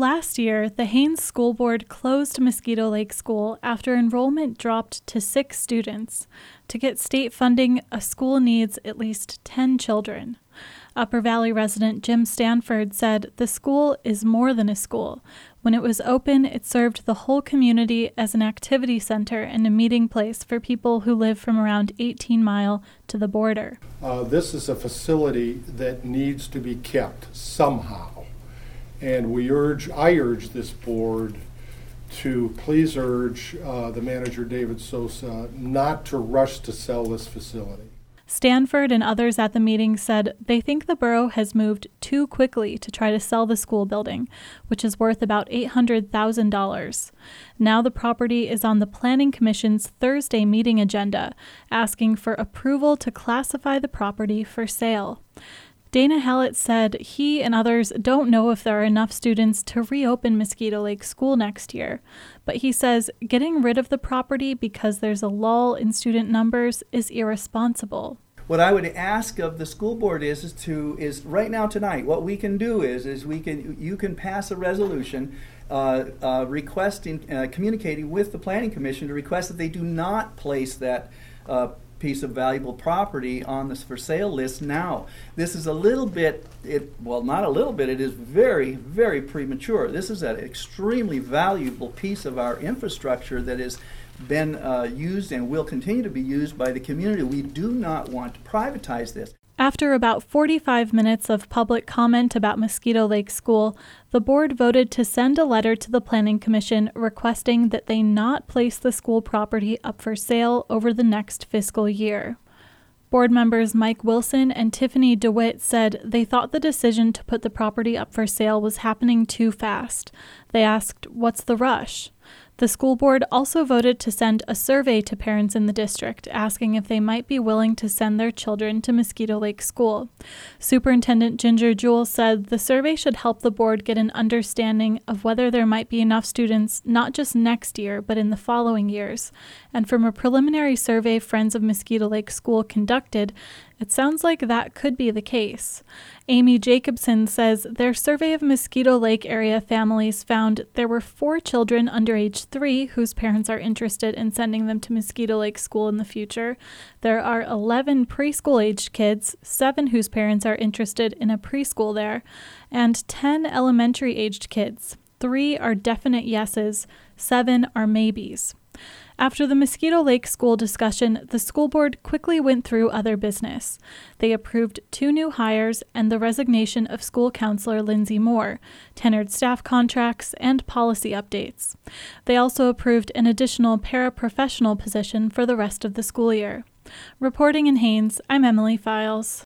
Last year, the Haines School Board closed Mosquito Lake School after enrollment dropped to 6 students. To get state funding, a school needs at least 10 children. Upper Valley resident Jim Stanford said the school is more than a school. When it was open, it served the whole community as an activity center and a meeting place for people who live from around 18 Mile to the border. This is a facility that needs to be kept somehow. And I urge this board to please urge the manager, David Sosa, not to rush to sell this facility. Stanford and others at the meeting said they think the borough has moved too quickly to try to sell the school building, which is worth about $800,000. Now the property is on the Planning Commission's Thursday meeting agenda, asking for approval to classify the property for sale. Dana Hallett said he and others don't know if there are enough students to reopen Mosquito Lake School next year, but he says getting rid of the property because there's a lull in student numbers is irresponsible. What I would ask of the school board is right now tonight, what we can do is you can pass a resolution requesting, communicating with the Planning Commission to request that they do not place that piece of valuable property on this for sale list now. This is a little bit, not a little bit, it is very, very premature. This is an extremely valuable piece of our infrastructure that has been used and will continue to be used by the community. We do not want to privatize this. After about 45 minutes of public comment about Mosquito Lake School, the board voted to send a letter to the Planning Commission requesting that they not place the school property up for sale over the next fiscal year. Board members Mike Wilson and Tiffany DeWitt said they thought the decision to put the property up for sale was happening too fast. They asked, "What's the rush?" The school board also voted to send a survey to parents in the district, asking if they might be willing to send their children to Mosquito Lake School. Superintendent Ginger Jewell said the survey should help the board get an understanding of whether there might be enough students not just next year, but in the following years. And from a preliminary survey Friends of Mosquito Lake School conducted, it sounds like that could be the case. Amy Jacobson says their survey of Mosquito Lake area families found there were 4 children under age 3 whose parents are interested in sending them to Mosquito Lake School in the future. There are 11 preschool-aged kids, 7 whose parents are interested in a preschool there, and 10 elementary-aged kids. 3 are definite yeses, 7 are maybes. After the Mosquito Lake School discussion, the school board quickly went through other business. They approved 2 new hires and the resignation of school counselor Lindsay Moore, tenured staff contracts, and policy updates. They also approved an additional paraprofessional position for the rest of the school year. Reporting in Haines, I'm Emily Files.